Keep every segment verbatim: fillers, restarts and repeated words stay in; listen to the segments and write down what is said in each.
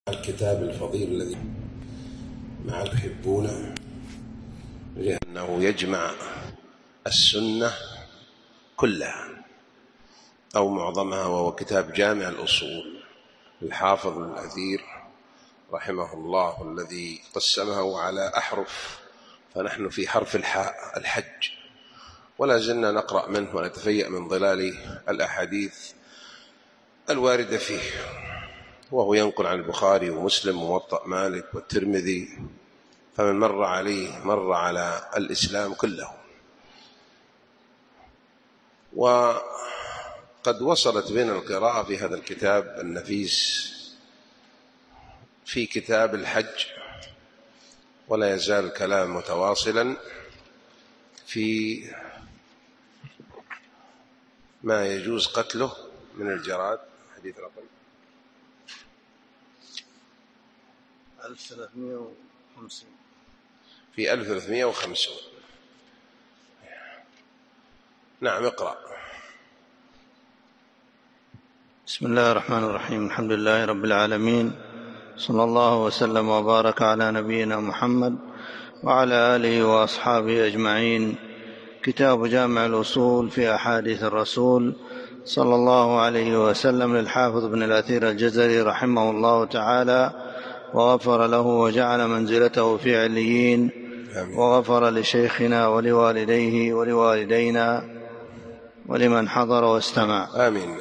الكتاب الفضيل الذي مع الحبون، لأنه يجمع السنة كلها أو معظمها، وهو كتاب جامع الأصول الحافظ الأثير رحمه الله، الذي قسمه على أحرف، فنحن في حرف الحاء الحج، ولا زلنا نقرأ منه ونتفيأ من ظلال الأحاديث الواردة فيه، وهو ينقل عن البخاري ومسلم وموطأ مالك والترمذي، فمن مر عليه مر على الإسلام كله. وقد وصلت بنا القراءة في هذا الكتاب النفيس في كتاب الحج، ولا يزال الكلام متواصلا في ما يجوز قتله من الجراد. حديث رقم ألف وثلاثمائة وخمسين في ألف وثلاثمائة وخمسين. نعم، اقرأ. بسم الله الرحمن الرحيم. الحمد لله رب العالمين، صلى الله وسلم وبارك على نبينا محمد وعلى آله وأصحابه أجمعين. كتاب جامع الأصول في أحاديث الرسول صلى الله عليه وسلم للحافظ ابن الأثير الجزري رحمه الله تعالى، وغفر له وجعل منزلته في عليين، وغفر لشيخنا ولوالديه ولوالدينا ولمن حضر واستمع، آمين.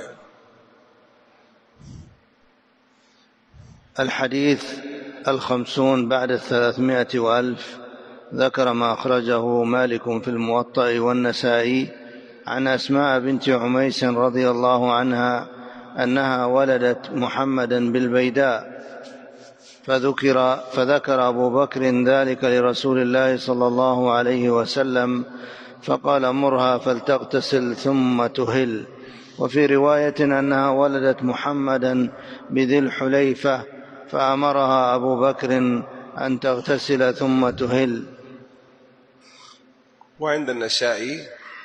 الحديث الخمسون بعد الثلاثمائة وألف. ذكر ما أخرجه مالك في الموطأ والنسائي عن أسماء بنت عميس رضي الله عنها أنها ولدت محمدا بالبيداء، فذكر, فذكر أبو بكر ذلك لرسول الله صلى الله عليه وسلم، فقال: مرها فلتغتسل ثم تهل. وفي رواية أنها ولدت محمدا بذي الحليفة، فأمرها أبو بكر أن تغتسل ثم تهل. وعند النسائي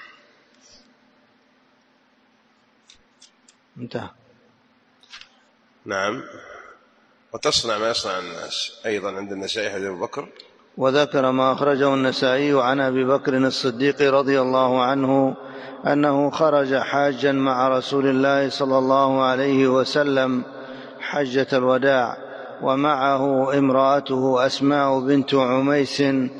انتهى. نعم، وتصنع ما يصنع الناس. أيضا عند النسائي حديث أبو بكر. وذكر ما أخرجه النسائي عن أبي بكر الصديق رضي الله عنه أنه خرج حاجا مع رسول الله صلى الله عليه وسلم حجة الوداع، ومعه امرأته أسماء بنت عميس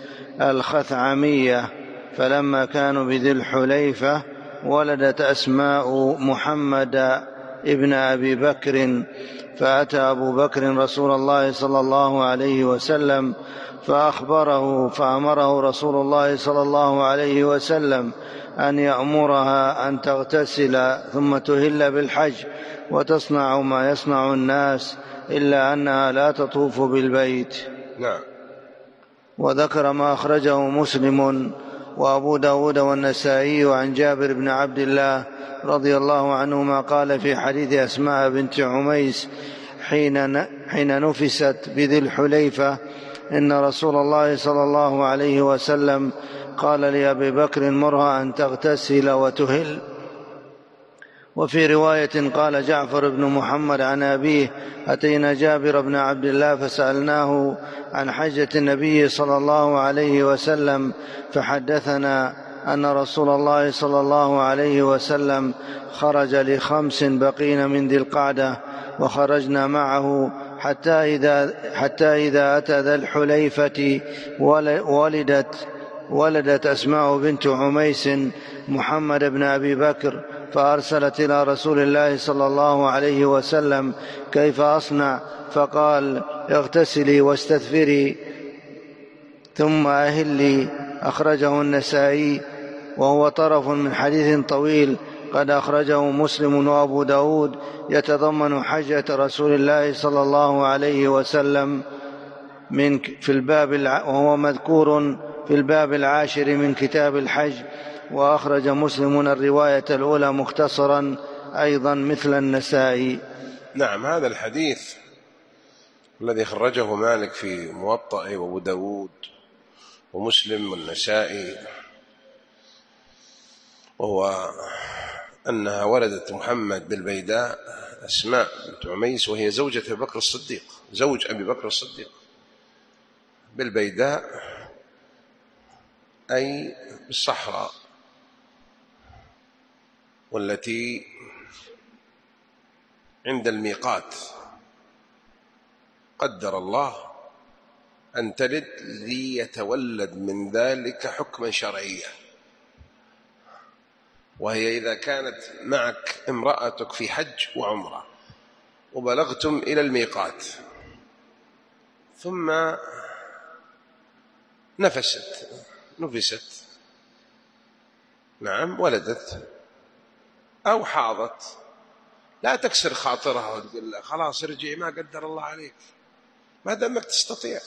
الخثعمية، فلما كانوا بذي الحليفة ولدت أسماء محمد ابن أبي بكر، فأتى أبو بكر رسول الله صلى الله عليه وسلم فأخبره، فأمره رسول الله صلى الله عليه وسلم أن يأمرها أن تغتسل ثم تهل بالحج وتصنع ما يصنع الناس، إلا أنها لا تطوف بالبيت. نعم. وذكر ما أخرجه مسلم وأبو داود والنسائي عن جابر بن عبد الله رضي الله عنهما قال في حديث أسماء بنت عميس حين, حين نفست بذي الحليفة إن رسول الله صلى الله عليه وسلم قال لأبي بكر: مرها أن تغتسل وتهل. وفي رواية قال جعفر بن محمد عن أبيه: أتينا جابر بن عبد الله فسألناه عن حجة النبي صلى الله عليه وسلم، فحدثنا أن رسول الله صلى الله عليه وسلم خرج لخمس بقين من ذي القعدة، وخرجنا معه حتى إذا, حتى إذا أتى ذا الحليفة ولدت, ولدت أسماء بنت عميس محمد بن أبي بكر، فأرسلت إلى رسول الله صلى الله عليه وسلم: كيف أصنع؟ فقال: اغتسلي واستثفري ثم أهلي. أخرجه النسائي، وهو طرف من حديث طويل قد أخرجه مسلم وأبو داود يتضمن حجة رسول الله صلى الله عليه وسلم من في الباب، وهو مذكور في الباب العاشر من كتاب الحج. وأخرج مسلم الرواية الأولى مختصرا أيضا مثل النسائي. نعم، هذا الحديث الذي خرجه مالك في موطأ وأبو داود ومسلم والنسائي، وهو أنها ولدت محمد بالبيداء، أسماء بنت عميس، وهي زوجة أبي بكر الصديق، زوج أبي بكر الصديق، بالبيداء أي بالصحراء، والتي عند الميقات قدر الله أن تلد ليتولد من ذلك حكما شرعيا. وهي إذا كانت معك امرأتك في حج وعمرة وبلغتم إلى الميقات ثم نفست نفست نعم ولدت أو حاضت، لا تكسر خاطرها وتقول لا خلاص ارجعي ما قدر الله عليك، ما دامك تستطيع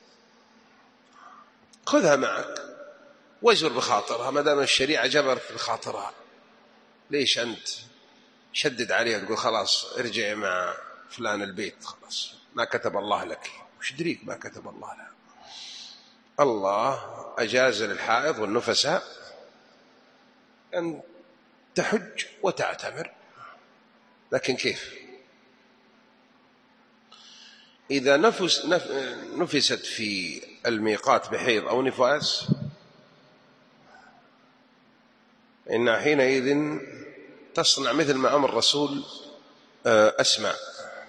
خذها معك واجر بخاطرها، ما دام الشريعة جبرت بخاطرها. ليش أنت شدد عليها تقول خلاص ارجعي مع فلان البيت، خلاص ما كتب الله لك، وش دريك ما كتب الله لها؟ الله أجاز للحائض والنفساء أن تحج وتعتمر، لكن كيف؟ إذا نفس نفست في الميقات بحيض أو نفاس إن حينئذ تصنع مثل ما أمر الرسول أسماء،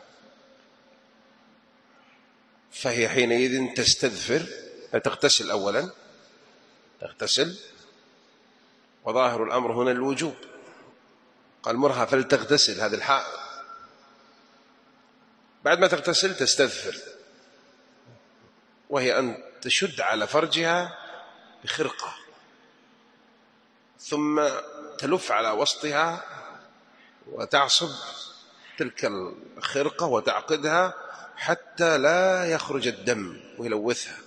فهي حينئذ تستذفر، تغتسل أولا، تغتسل، وظاهر الأمر هنا الوجوب، قال مرها فلتغتسل هذا الحائض، بعد ما تغتسل تستذفر، وهي أن تشد على فرجها بخرقة ثم تلف على وسطها وتعصب تلك الخرقة وتعقدها حتى لا يخرج الدم ويلوثها.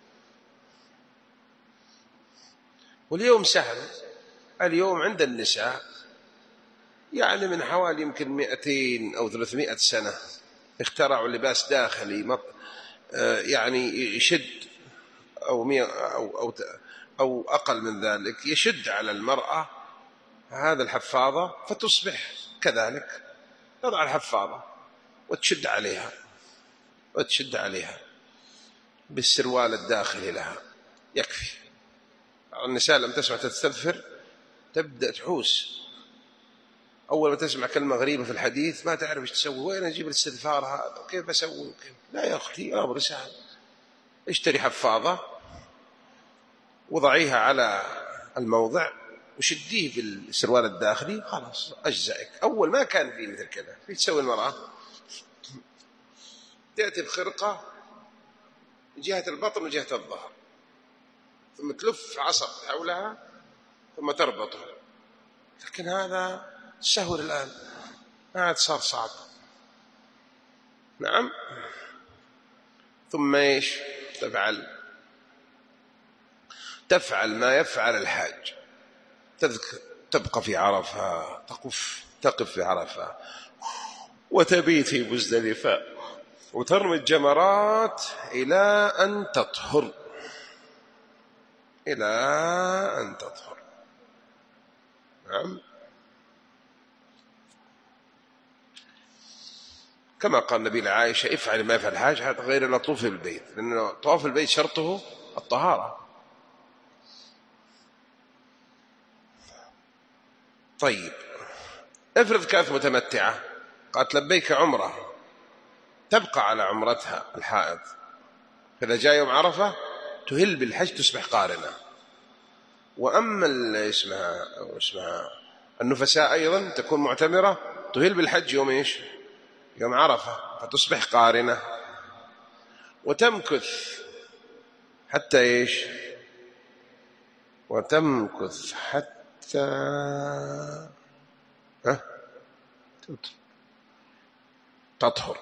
واليوم سهل، اليوم عند النساء يعني من حوالي يمكن مئتين أو ثلاثمائة سنة اخترعوا لباس داخلي يعني يشد أو, مئة أو, أو, أو أقل من ذلك، يشد على المرأة هذا الحفاضة فتصبح كذلك، تضع الحفاضة وتشد عليها وتشد عليها بالسروال الداخلي لها يكفي. النساء لم تسمع تستذفر تبدأ تحوس، أول ما تسمع كلمة غريبة في الحديث ما تعرف ايش تسوي، وين أجيب الاستذفار هذا كيف بسوي؟ لا يا أختي أمر سهل، اشتري حفاضة وضعيها على الموضع وشديه بالسروال الداخلي خلاص أجزائك. أول ما كان فيه مثل كذا، في تسوي المرأة تأتي بخرقة جهة البطن وجهة الظهر ثم تلف عصب حولها ثم تربطها، لكن هذا سهل الآن ما عاد صار صعب. نعم. ثم ايش تفعل؟ تفعل ما يفعل الحاج، تبقى في عرفة، تقف تقف في عرفة وتبيت في مزدلفة وترمي الجمرات إلى أن تطهر، إلى أن تطهر. نعم. كما قال النبي لعائشة افعل ما يفعل الحاج غير لا طوف بالبيت، لأن طواف البيت شرطه الطهارة. طيب افرض كانت متمتعة قالت لبيك عمرة، تبقى على عمرتها الحائض، فإذا جاء يوم عرفة تهل بالحج تصبح قارنة. وأما اللي اسمها أو اسمها النفساء أيضا تكون معتمرة تهل بالحج يوم إيش؟ يوم عرفة، فتصبح قارنة وتمكث حتى إيش؟ وتمكث حتى ها؟ تطهر،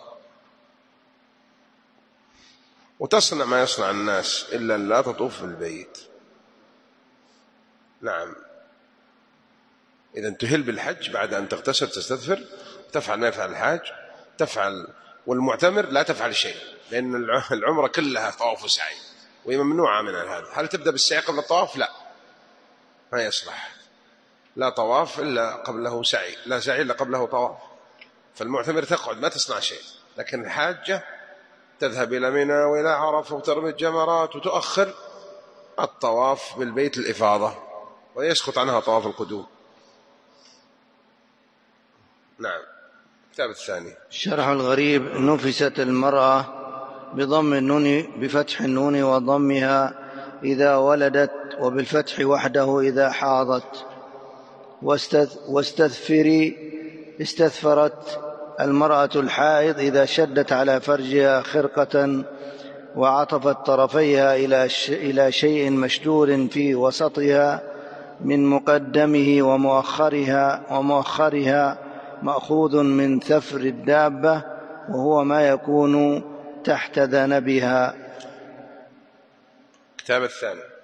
وتصنع ما يصنع الناس إلا أن لا تطوف بالبيت. نعم. إذا تهل بالحج بعد أن تغتسل تستذفر، تفعل ما يفعل الحاج تفعل، والمعتمر لا تفعل شيء، لأن العمرة كلها طواف وسعي وهي ممنوعة من هذا. هل تبدأ بالسعي قبل الطواف؟ لا، ما يصلح، لا طواف إلا قبله سعي، لا سعي إلا قبله طواف. فالمعتمر تقعد ما تصنع شيء، لكن الحاجة تذهب إلى منى وإلى عرفة وترمي الجمرات وتؤخر الطواف بالبيت الإفاضة ويسقط عنها طواف القدوم. نعم. الكتاب الثاني شرح الغريب. نفست المرأة بضم النون بفتح النون وضمها إذا ولدت، وبالفتح وحده إذا حاضت. واستثفري استثفرت المرأة الحائض إذا شدت على فرجها خرقة وعطفت طرفيها إلى شيء مشدود في وسطها من مقدمه ومؤخرها ومؤخرها مأخوذ من ثفر الدابة، وهو ما يكون تحت ذنبها. الكتاب الثاني